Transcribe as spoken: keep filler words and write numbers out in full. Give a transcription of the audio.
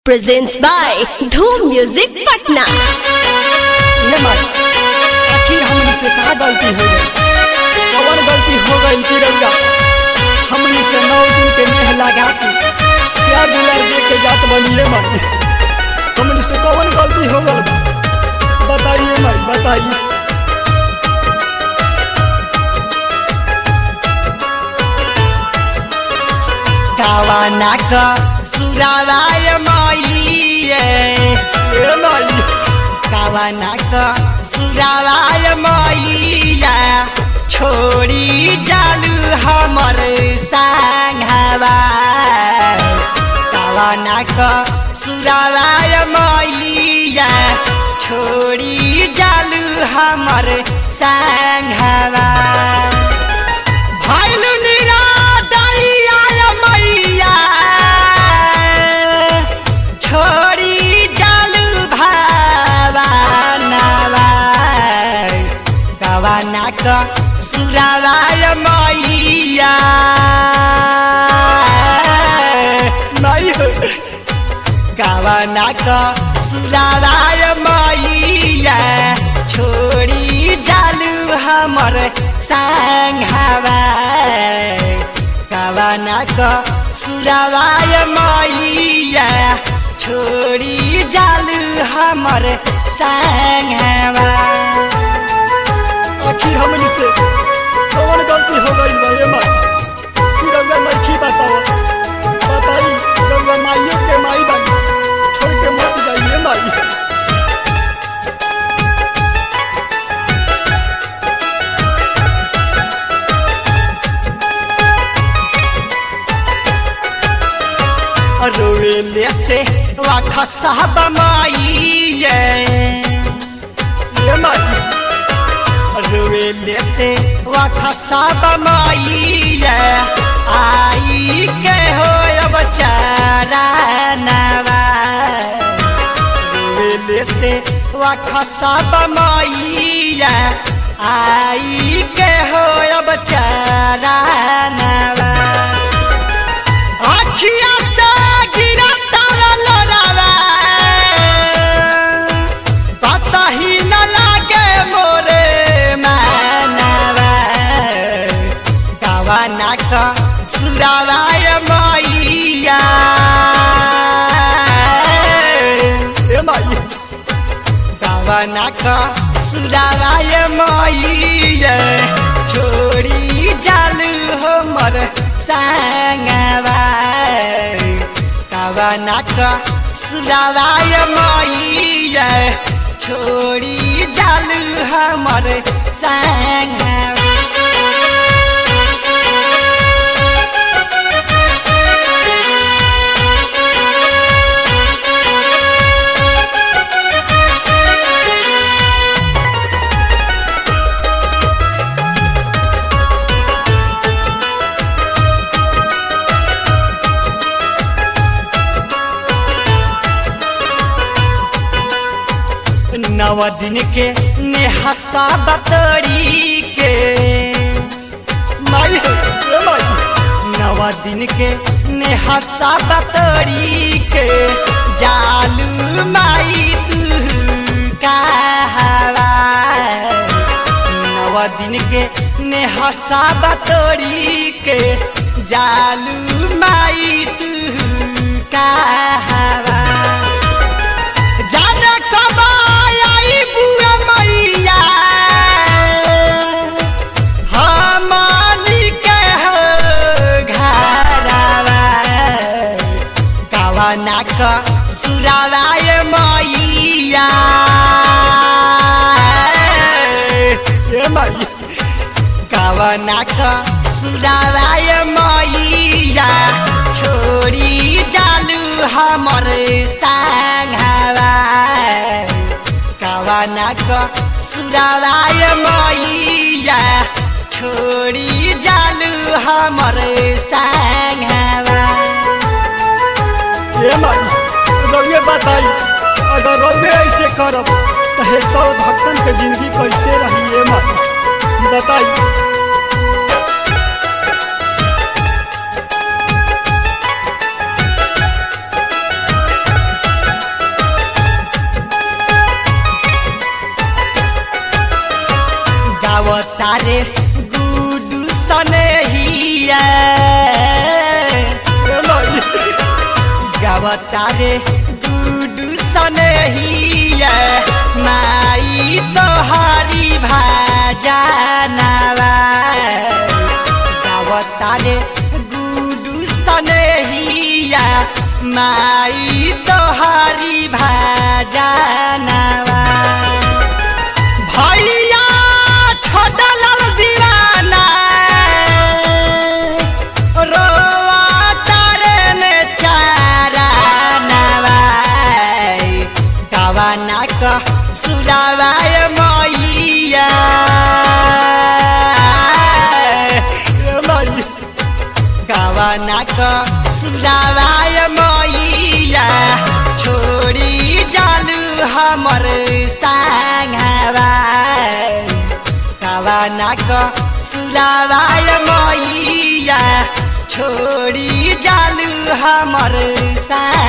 presents by Dhoom Music Patna। आखिर हमनी से कहा गलती हो गई, कौन गलती हो गई कि रउआ हमनी से नौ दिन के नेह लगा के क्या दुलार दे के जात बनिए माई। हमनी से कौन गलती हो गई बताइए माई, बताइए। कावाना का सुरावाय माईए ए माई, कावाना का सुरावाय माईया छोड़ी जालू हमर संगवा। कावाना का सुरावाय माईया छोड़ी जालू हमर संगवा। सुरावाय मैया नहीं कावना का सुरावाय मैया छोड़ी जालू हमर संगवा। कावना का सुरावाय मैया छोड़ी जालू हमर संगवा। आखिर हमनी से कौन गलती हो गई भाई माई। रउआ नहीं बताओ, बताई रउआ माइयों के माई बाई, छोड़ के मत जाइए माई। रोले से वाखा साहब माईए माई रोले से वाखा साहब माईए आई के हो अब चारानवा। रोले से वाखा साहब माईए आई के हो अब चारानवा। अखिया सुरावाय मैया ए माई, कावना का सुरावाय मैया छोड़ी जालू हमर संगवा। कावना का सुरावाय मैया छोड़ी जालू हमर संगवा। नव दिन के नेहसा बतरी के माई ए माई, नव दिन के नेहसा बतरी के जालू माई तू कहवा। नव दिन के नेहसा बतरी के जालू माई तू कहवा। सुरावाय मैया ए माई, कावना का सुरावाय मैया छोड़ी जालू हमर संगवा। कावना का सुरावाय मैया छोड़ी जालू हमर संगवा। ए माई रउए बताई, अगर रउए ऐसे करब तो हे सौ भक्तन के जिंदगी कैसे रही। ए माई बताई। गावतारे गुडू सनेहिया गावतारे गुडू सनेहिया माई तोहारी भाजनवा गावतारे गुडू सनेहिया माई तोहारी भाजनवा भैया छोटा लाल दीवाना रोवा तारे ने चारा नवाई गावाना का सुरावाय मैया गावाना का सुरावाय मैया छोड़ी जालू हमर संगवा गावाना का सुरावाय मैया छोड़ी जालू हमर संग